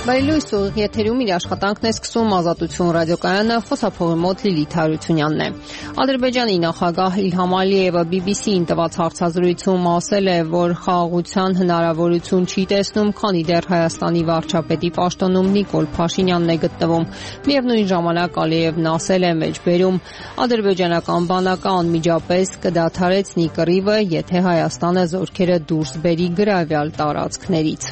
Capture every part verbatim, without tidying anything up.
Բարելույս ուղիղ եթերում իր աշխատանքն է սկսում Ազատություն ռադիոկայանը, խոսափողի մոտ Լիլիթ Հարությունյանն է։ Ադրբեջանի նախագահ Իլհամ Ալիևը բի բի սի-ին տված հարցազրույցում ասել է, որ խաղաղության հնարավորություն չի տեսնում, քանի դեռ Հայաստանի վարչապետի պաշտոնում Նիկոլ Փաշինյանն է գտնվում։ Միևնույն ժամանակ Ալիևն ասել է մեջբերում, ադրբեջանական բանակը անմիջապես կդադարեցնի կռիվը, եթե Հայաստանը զորքերը դուրս բերի գրավյալ տարածքներից։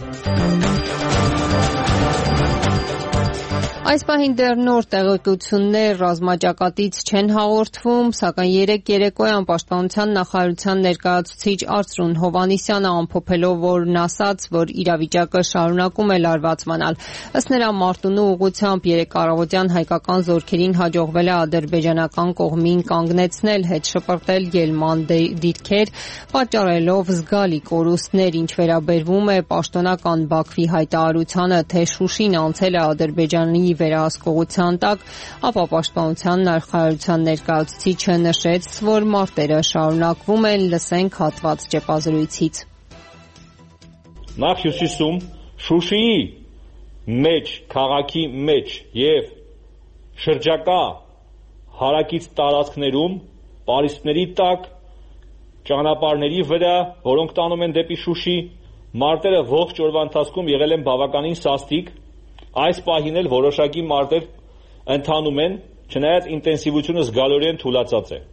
Այս պահին դեռ նոր տեղեկություններ ռազմաճակատից չեն հաղորդվում, սակայն երեկ երեկոյան պաշտպանության նախարարության ներկայացուցիչ Արծրուն Հովհաննիսյանը ամփոփելով, որն ասաց, որ իրավիճակը շարունակում է լարվածանալ։ Ըստ նրա, Մարտունու ուղղությամբ երեկ առավոտյան հայկական զորքերին հաջողվել է ադրբեջանական կողմին կանգնեցնել, հետ շպրտել ելման դիրքեր, պատճառելով զգալի կորուստներ, ինչ վերաբերվում է պաշտոնական Բաքվի հայտարարությանը, թե Շուշին անցել է Ադրբեջանի վերահսկողության տակ, ապա պաշտպանության նախարարության ներկայացուցիչը նշեց, որ մարտերը շարունակվում են, լսենք հատված ճեպազրույցից։ Նախ հյուսիսում Շուշիի մեջ, քաղաքի մեջ եւ շրջակա հարակից տարածքներում պարիսպների տակ ճանապարհների վրա, որոնք տանում են դեպի Շուշի, մարտերը ողջ օրվա ընթացքում եղել են բավականին սաստիկ։ Այս պահին էլ որոշակի մարտեր ընթանում են, չնայած ինտենսիվությունը զգալիորեն թուլացած է։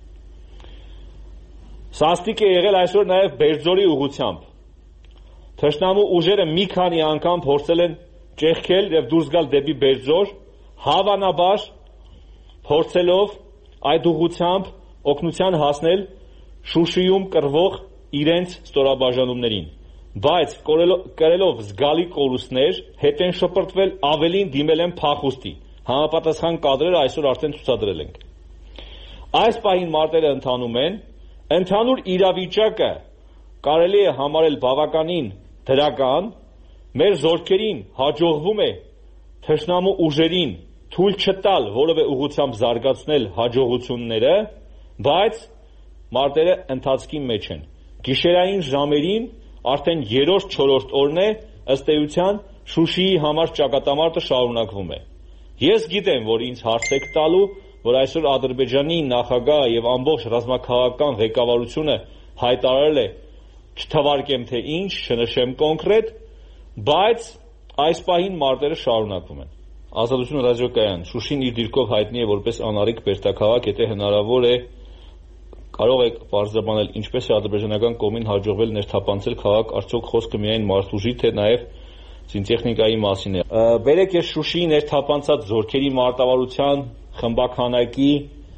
Սաստիկ է եղել այսօր նաև Բերձորի ուղղությամբ։ Թշնամու ուժերը մի քանի անգամ փորձել են ճեղքել եւ դուրս գալ դեպի Բերձոր, հավանաբար փորձելով այդ ուղղությամբ օգնության հասնել Շուշիում կռվող իրենց ստորաբաժանումներին։ Բայց կրելով զգալի կորուստներ, հետ են շպրտվել, ավելին դիմել են փախուստի։ Համապատասխան կադրերը այսօր արդեն ցուցադրել ենք։ Այս պահին մարտերը ընթանում են, ընդհանուր իրավիճակը կարելի է համարել բավականին դրական, մեր զորքերին հաջողվում է թշնամու ուժերին թույլ չտալ որևէ ուղղությամբ զարգացնել հաջողությունները, բայց մարտերը ընթացքի մեջ են։ Գիշերային ժամերին արդեն երրորդ-չորրորդ օրն է, ըստ էության Շուշիի համար ճակատամարտը շարունակվում է։ Ես գիտեմ, որ ինձ հարց եք տալու, որ այսօր Ադրբեջանի նախագահը եւ ամբողջ ռազմաքաղաքական ղեկավարությունը հայտարարել է, չթվարկեմ թե ինչ, չնշեմ կոնկրետ, բայց այս պահին մարտերը շարունակվում են։ Ազատություն ռադիոկայան, Շուշին իր դիրքով հայտնի է որպես անարիք բերդաքաղաք, եթե հնարավոր է կարող եք պարզաբանել ինչպես է ադրբեջանական կողմին հաջողվել ներթափանցել քաղաք, արդյոք խոսքը միայն մարդուժի, թե նաև զինտեխնիկայի մասին է։ Բերեք ես Շուշիի ներթափանցած զորքերի մարտավարության, խմբաքանակի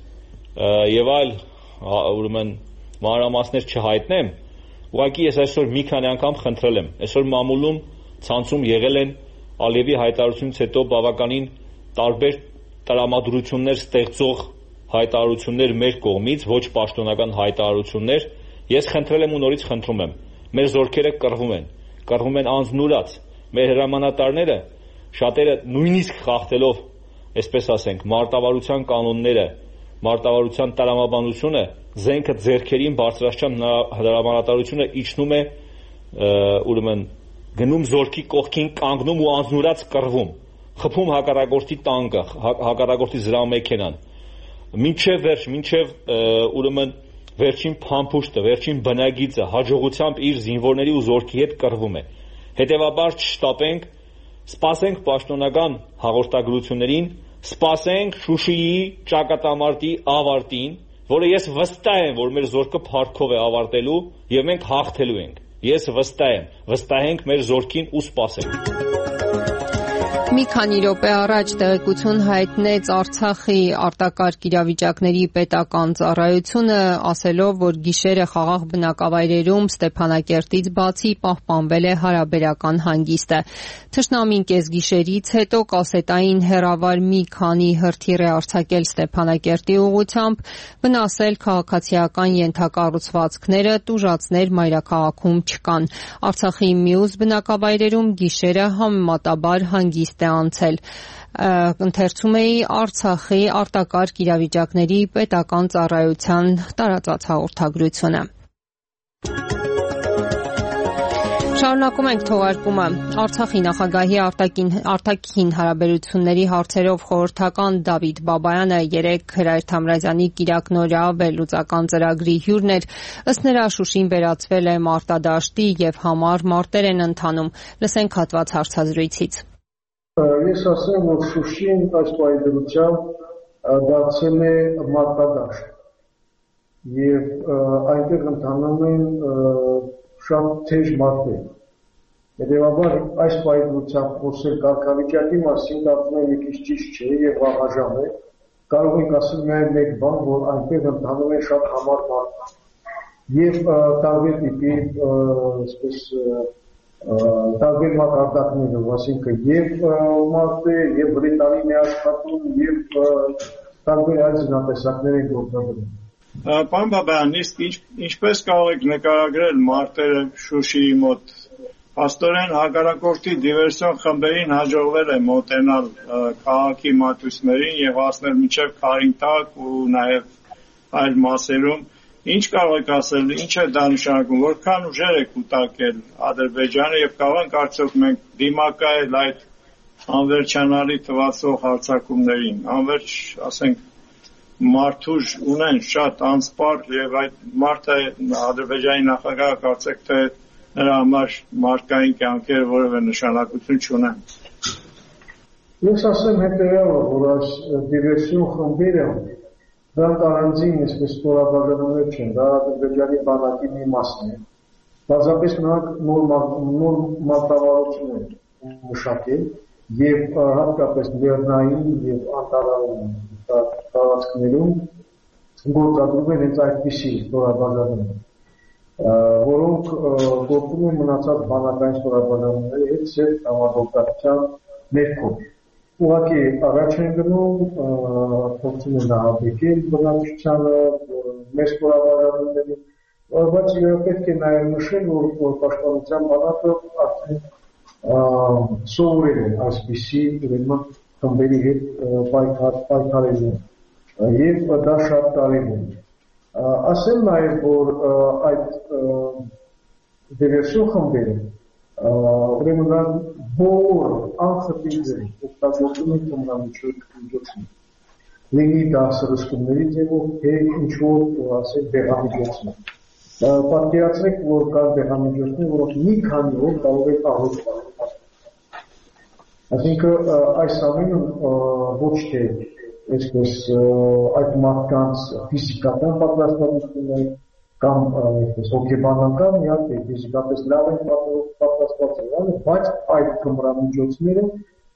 եւ այլ ուրեմն մանրամասներ չհայտնեմ, ուղղակի ես այսօր մի քանի անգամ խնդրել եմ։ Այսօր մամուլում ցանցում եղել են Ալիևի հայտարարությունից հետո բավականին տարբեր տրամադրություններ ստեղծող հայտարարություններ մեր կողմից, ոչ պաշտոնական հայտարարություններ, ես խնդրել եմ ու նորից խնդրում եմ։ Մեր զորքերը կռվում են, կռվում են անձնուրաց։ Մեր հրամանատարները շատերը նույնիսկ խախտելով, այսպես ասենք, մարտավարության կանոնները, մարտավարության տրամաբանությունը, զենքը ձեռքերին բարձրաստիճան հրամանատարությունը իջնում է, ուրեմն գնում զորքի կողքին կանգնում ու անձնուրաց կռվում, խփում հակառակորդի տանկը, հակառակորդի զրահմեքենան։ Մինչև վերջ, մինչև ուրեմն վերջին փամփուշտը, վերջին բնագիծը հաջողությամբ իր զինվորների ու զորքի հետ կռվում է։ Հետևաբար չշտապենք, սպասենք պաշտոնական հաղորդագրություններին, սպասենք Շուշիի ճակատամարտի ավարտին, որը ես վստահ եմ, որ մեր զորքը փառքով է ավարտելու եւ մենք հաղթելու ենք։ Ես վստահ եմ, վստահենք մեր զորքին ու սպասենք։ Մի քանի րոպե առաջ տեղեկություն հայտնեց Արցախի արտակարգ իրավիճակների պետական ծառայությունը, ասելով, որ գիշերը խաղաղ բնակավայրերում Ստեփանակերտից բացի պահպանվել է հարաբերական հանգիստը։ Թշնամին կեսգիշերից հետո կասետային հեռավար մի քանի հրթիռ է արձակել Ստեփանակերտի ուղղությամբ, վնասել քաղաքացիական ենթակառուցվածքները, տուժածներ մայրաքաղաքում չկան։ Արցախի մյուս բնակավայրերում գիշերը համեմատաբար հանգիստ է անցել։ Ընթերցում էի Արցախի արտակարգ իրավիճակների պետական ծառայության տարածած հաղորդագրությունը։ Շարունակում ենք թողարկումը։ Արցախի նախագահի արտաքին, արտաքին հարաբերությունների հարցերով խորհրդական Դավիթ Բաբայանը երեկ Հրայր Թամրազյանի կիրակնօրյա վերլուծական ծրագրի հյուրն էր։ Ըստ նրա, Շուշին վերածվել է մարտադաշտի եւ համառ մարտեր են ընթանում։ Լսենք հատված հարցազրույցից։ Ես ասեմ, որ Շուշին այս պայմանությամբ դարձել է մարտադաշտ եւ այնտեղ ընթանում են շատ թեժ մարտեր։ Հետևաբար այս պայմանությամբ խոսել կարգավիճակի մասին դառնում է մի քիչ ճիշտ չէ եւ վաղաժամ է։ Կարող ենք ասել միայն մեկ բան, որ այնտեղ ընթանում է շատ համառ մարտեր։ Եվ տարբեր տիպի, այսպես տարբեր մակարդակներով, այսինքն եւ մարտեր, եւ Բրիտանիան է աշխատում, եւ տարբեր այլ զինատեսակներ են գործադրում։ Պարոն Բաբայան, իսկ ինչպես կարող եք նկարագրել մարտերը Շուշիի մոտ։ Փաստորեն հակառակորդի դիվերսիոն խմբերին հաջողվել է մոտենալ քաղաքի մատույցներին եւ հասնել մինչեւ Քարինտակ ու նաեւ այլ մասերում։ Ինչ կարող եք ասել, ինչ է դա նշանակում, որքան ուժեր է կուտակել Ադրբեջանը եւ կարող ենք արդյոք մենք դիմակայել այդ անվերջանալի թվացող հարձակումներին։ Անվերջ, ասենք, մարդուժ ունեն շատ անսպար եւ այդ մարդը Ադրբեջանի նախագահը կարծեք թե նրա համար մարդկային կյանքերը որևէ նշանակություն չունեն։ Ես ասեմ հետեւյալը, որ այս դիվերսիոն խմբերը դրանք առանձին այսպես ստորաբաժանումներ չեն, դա Ադրբեջանի բանակի մի մասն է։ Բացապես նրանք նոր մարտավարություն են մշակել եւ հատկապես Լեռնային եւ Անտարային տարածքներում գործադրում են հենց այդպիսի ստորաբաժանումներ, որոնք գործում են մնացած բանակային ստորաբաժանումների հետ սերտ համագործակցության ներքո։ Ուղղակի առաջ են գնում, փորձում են նահատակել բնակչությանը, մեր ստորաբաժանումներին, բայց պետք է նաև նշել, որ պաշտպանության բանակը արդեն սովորել է այսպիսի ուրեմն խմբերի հետ պայքարելու եւ դա շատ կարևոր է։ Ասեմ նաև, որ այդ դիվերսիոն խմբերը ուրեմն բոլոր անխտիրները օգտագործում են կոմունալիզացիոն լինի դա սրսկումների ձևով, թե ինչ-որ ասենք դեղամիջոցներ։ Պատկերացրեք, որ կան դեղամիջոցներ, որոնք մի քանի օր կարող են ահոտ Այսինքն այս ամենը ոչ թե այսպես այդ մարդկանց ֆիզիկական պատրաստվածություններ կամ այսպես հոգեբանական, իհարկե ֆիզիկապես լավ են պատրաստված են, բայց այդ կմրամիջոցները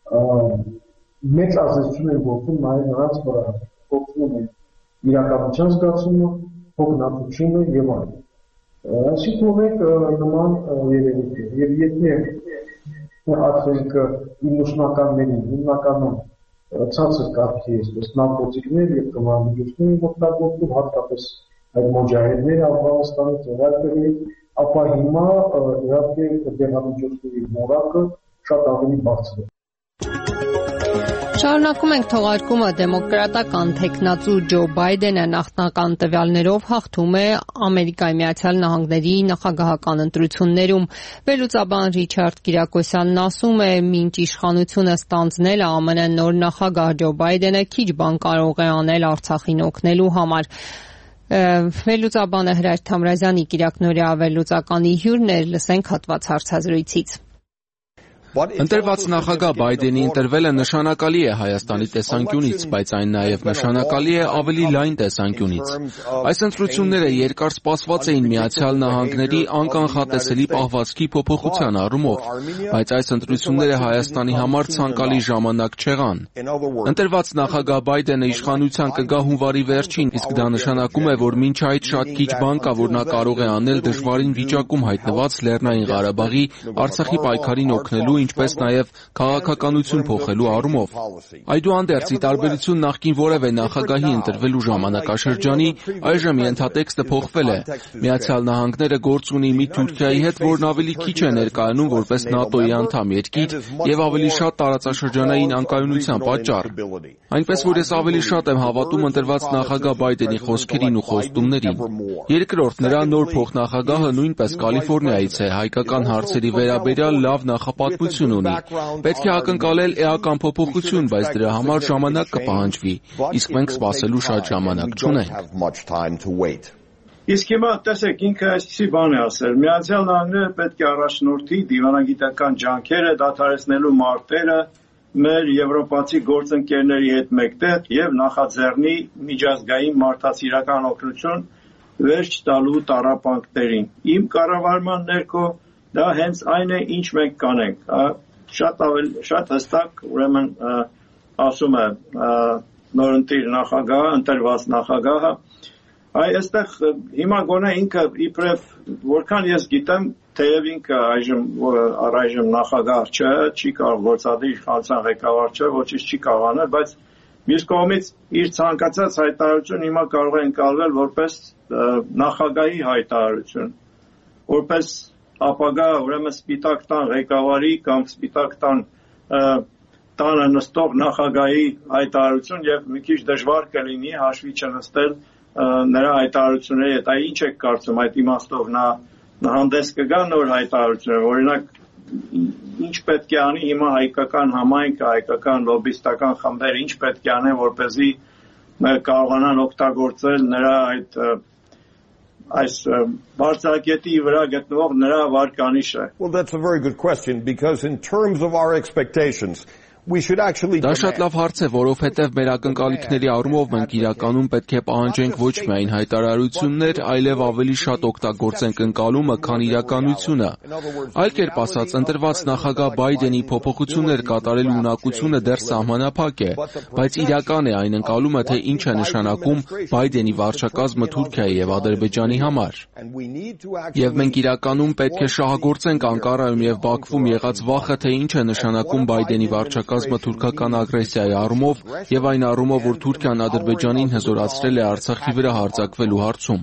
մեծ ազդեցություն են գործում նաև նրանց վրա, փոխում են իրականության զգացումը, հոգնածությունը եւ այլն։ Այսինքն ունենք նման երևույթներ եւ եթե ասենք իննուսնականներին հիմնականում ցածր կարգի այսպես նարկոտիկներ եւ կմամիջոցներ օգտագործում, հատկապես այդ մոջահեդները Աֆղանստանից եւ այլտեղից, ապա հիմա իհարկե դեղամիջոցների որակը շատ ավելի բարձր է։ Շարունակում ենք թողարկումը։ Դեմոկրատական թեկնածու Ջո Բայդենը նախնական տվյալներով հաղթում է Ամերիկայի Միացյալ Նահանգների նախագահական ընտրություններում։ Վերլուծաբան Ռիչարդ Կիրակոսյանն ասում է, մինչ իշխանությունը ստանձնել է ԱՄՆ նոր նախագահ Ջո Բայդենը քիչ բան կարող է անել Արցախին օգնելու համար։ Վերլուծաբանը Հրայր Թամրազյանի կիրակնօրյա վերլուծականի հյուրն էր, լսենք հատված հարցազրույցից։ Ընտրված նախագահ Բայդենի ընտրվելը նշանակալի է Հայաստանի տեսանկյունից, բայց այն նաև նշանակալի է ավելի լայն տեսանկյունից։ Այս ընտրությունները երկար սպասված էին Միացյալ Նահանգների անկանխատեսելի պահվածքի փոփոխության առումով, բայց այս ընտրությունները Հայաստանի համար ցանկալի ժամանակ չեղան։ Ընտրված նախագահ Բայդենը իշխանության կգա հունվարի վերջին, իսկ դա նշանակում է, որ մինչ այդ շատ քիչ բան կա, որ նա կարող է անել դժվարին վիճակում հայտնված Լեռնային Ղարաբաղի, Արցախի պայքարին օգնելու, ինչպես նաև քաղաքականություն փոխելու առումով։ Այդուհանդերձ, ի տարբերություն նախկին որևէ նախագահի ընտրվելու ժամանակաշրջանի, այժմ ենթատեքստը փոխվել է։ Միացյալ Նահանգները գործ ունի մի Թուրքիայի հետ, որն ավելի քիչ է ներկայանում որպես ՆԱՏՕ-ի անդամ երկիր եւ ավելի շատ տարածաշրջանային անկայունության պատճառ։ Այնպես որ ես ավելի շատ եմ հավատում ընտրված նախագահ Բայդենի խոսքերին ու խոստումներին։ Երկրորդ, նրա նոր փոխնախագահը նույնպես Կալիֆոռնիայից է, հայկական հարցերի վերաբերյալ լավ նախապատմություն ունի։ Պետք է ակնկալել էական փոփոխություն, բայց դրա համար ժամանակ կպահանջվի, իսկ մենք սպասելու շատ ժամանակ չունենք։ Իսկ հիմա տեսեք, ինքը այսպիսի բան է ասել, Միացյալ Նահանգները պետք է առաջնորդի դիվանագիտական ջանքերը դադարեցնելու մարտերը մեր եվրոպացի գործընկերների հետ մեկտեղ եւ նախաձեռնի միջազգային մարդասիրական օգնություն վերջ տալու տառապանքներին։ Իմ կառավարման ներքո դա հենց այն է, ինչ մենք կանենք։ Շատ ավելի շատ հստակ, ուրեմն ասում է նորընտիր նախագահը, ընտրված նախագահը, այ այստեղ հիմա գոնե ինքը իբրև որքան ես գիտեմ, թեև ինքը այժմ առայժմ նախագահ չէ, չի կարող գործադիր իշխանության ղեկավար չէ, ոչինչ չի կարող անել, բայց մյուս կողմից իր ցանկացած հայտարարություն հիմա կարող է ընկալվել որպես նախագահի հայտարարություն, որպես ապագա ուրեմն Սպիտակ տան ղեկավարի կամ Սպիտակ տան տանը նստող նախագահի հայտարարություն եւ մի քիչ դժվար կլինի հաշվի չնստել նրա հայտարարությունների հետ, այ ինչ եք կարծում այդ իմաստով նա հանդես կգա նոր հայտարարություններ, օրինակ ինչ պետք է անի հիմա հայկական համայնքը, հայկական լոբիստական խմբերը, ինչ պետք է անեն, որպեսզի կարողանան օգտագործել նրա այդ այս բարձրակետի վրա գտնվող նրա վարկանիշը։ Well, that's a very good question because in terms of our expectations Դա շատ լավ հարց է, որովհետև մեր ակնկալիքների առումով մենք իրականում պետք է պահանջենք ոչ միայն հայտարարություններ, այլև ավելի շատ օգտագործենք ընկալումը, քան իրականությունը։ Այլ կերպ ասած, ընտրված նախագահ Բայդենի փոփոխություններ կատարելու ունակությունը դեռ սահմանափակ է, բայց իրական է այն ընկալումը, թե ինչ է նշանակում Բայդենի վարչակազմը Թուրքիայի եւ Ադրբեջանի համար։ Եվ մենք իրականում պետք է շահագործենք Անկարայում եւ Բաքվում եղած վախը, թե ինչ է նշանակում Բայդենի վարչակազմը թուրքական ագրեսիայի առումով եւ այն առումով, որ Թուրքիան Ադրբեջանին հզորացրել է Արցախի վրա հարձակվելու հարցում։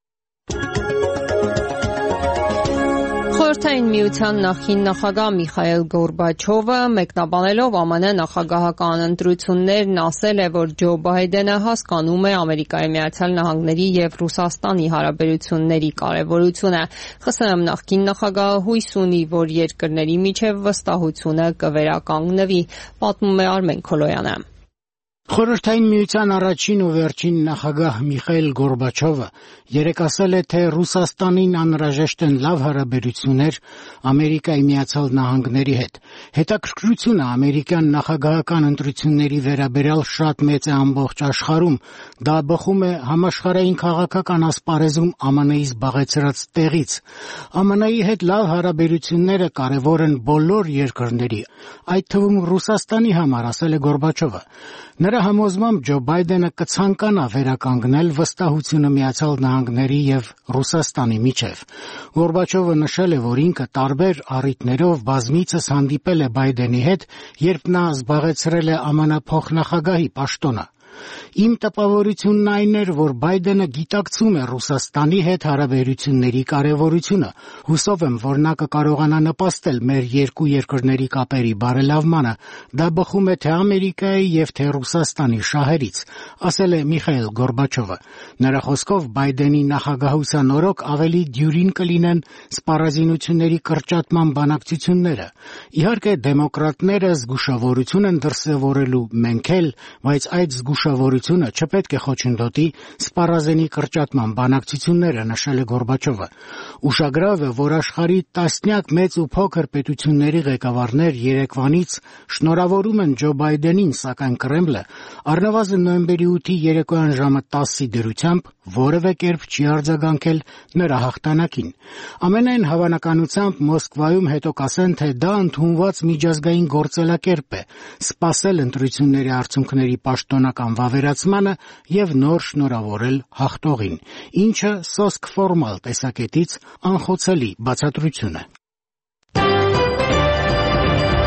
Խորհրդային միության նախին նախագահ Միխայիլ Գորբաչովը մեկնաբանելով ԱՄՆ նախագահական ընտրություններն ասել է, որ Ջո Բայդենը հասկանում է Ամերիկայի Միացյալ Նահանգների եւ Ռուսաստանի հարաբերությունների կարեւորությունը։ ԽՍՀՄ նախկին նախագահը հույս ունի, որ երկրների միջև վստահությունը կվերականգնվի, պատմում է Արմեն Քոլոյանը։ Խորհրդային միության առաջին ու վերջին նախագահ Միխայիլ Գորբաչովը երեկ ասել է, թե Ռուսաստանին անհրաժեշտ են լավ հարաբերություններ Ամերիկայի Միացյալ Նահանգների հետ։ Հետաքրքրությունը ամերիկյան նախագահական ընտրությունների վերաբերյալ շատ մեծ է ամբողջ աշխարհում։ Դա բխում է համաշխարհային քաղաքական ասպարեզում ԱՄՆ-ի զբաղեցրած տեղից։ ԱՄՆ-ի հետ լավ հարաբերությունները կարևոր են բոլոր երկրների, այդ թվում Ռուսաստանի համար, ասել է Գորբաչովը։ Նրա համոզմամբ Ջո Բայդենը կցանկանա վերականգնել վստահությունը Միացյալ Նահանգների եւ Ռուսաստանի միջև։ Գորբաչովը նշել է, որ ինքը տարբեր առիթներով բազմիցս հանդիպել է Բայդենի հետ, երբ նա զբաղեցրել է ԱՄՆ փոխնախագահի պաշտոնը։ Իմ տպավորությունն այն էր, որ Բայդենը գիտակցում է Ռուսաստանի հետ հարաբերությունների կարևորությունը։ Հուսով եմ, որ նա կկարողանա նպաստել մեր երկու երկրների կապերի բարելավմանը։ Դա բխում է թե Ամերիկայի եւ թե Ռուսաստանի շահերից, ասել է Միխայիլ Գորբաչովը։ Նրա խոսքով Բայդենի նախագահության օրոք ավելի դյուրին կլինեն սպառազինությունների կրճատման բանակցությունները։ Իհարկե, դեմոկրատները զգուշավորություն են դրսևորելու, մենք էլ, բայց այդ զգուշավորությունը չպետք է խոչընդոտի սպառազինի կրճատման բանակցությունները, նշել է Գորբաչովը։ Ուշագրավ է, որ աշխարհի տասնյակ մեծ ու փոքր պետությունների ղեկավարներ երեկվանից շնորհավորում են Ջո Բայդենին, սակայն Կրեմլը առնվազն նոյեմբերի ութի երեկոյան ժամը տասի դրությամբ որևէ կերպ չի արձագանքել նրա հաղթանակին։ Ամենայն հավանականությամբ Մոսկվայում հետո կասեն, թե դա ընդունված միջազգային գործելակերպ է, սպասել ընտրությունների արդյունքների պաշտոնական վավերացմանը եւ նոր շնորհավորել հաղթողին, ինչը սոսկ ֆորմալ տեսակետից անխոցելի բացատրություն է։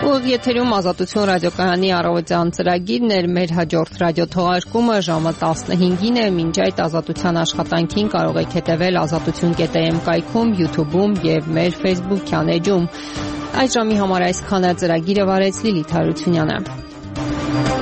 Ուղիղ եթերում Ազատություն ռադիոկայանի առավոտյան ծրագիրն էր, մեր հաջորդ ռադիո թողարկումը ժամը տասնհինգին է, մինչ այդ Ազատության աշխատանքին կարող եք հետևել ազատություն կետ am կայքում, YouTube-ում եւ մեր Facebook-յան էջում։ Այդ ժամի համար այսքանը ծրագիրը վարեց Լիլիթ Հարությունյանը։